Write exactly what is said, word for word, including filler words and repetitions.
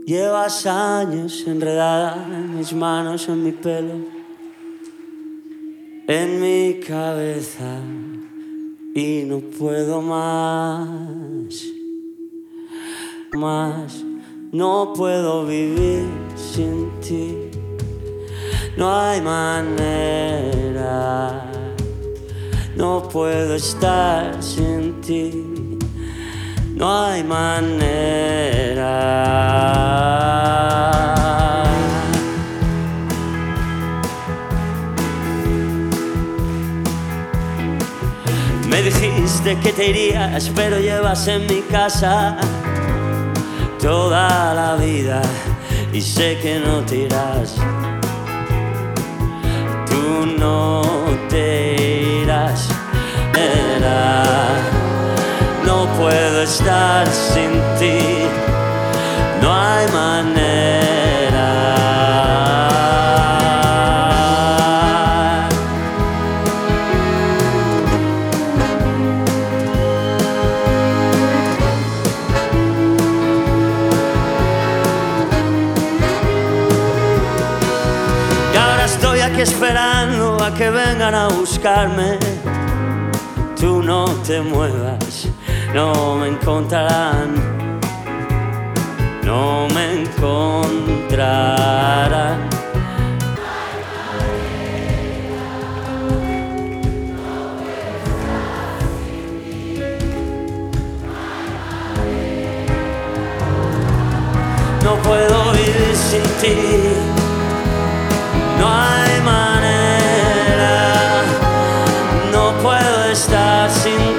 Llevas años enredada en mis manos, en mi pelo, en mi cabeza, y no puedo más, más. No puedo vivir sin ti, no hay manera. No puedo estar sin ti, no hay manera. Me dijiste que te irías, pero llevas en mi casa toda la vida y sé que no te irás. Tú no te irás, era. No puedo estar sin ti, no hay manera. Y ahora estoy aquí esperando a que vengan a buscarme. Tú no te muevas, no me encontrarán, no me encontrarán. No puedo vivir sin ti, no hay manera. No puedo estar sin ti.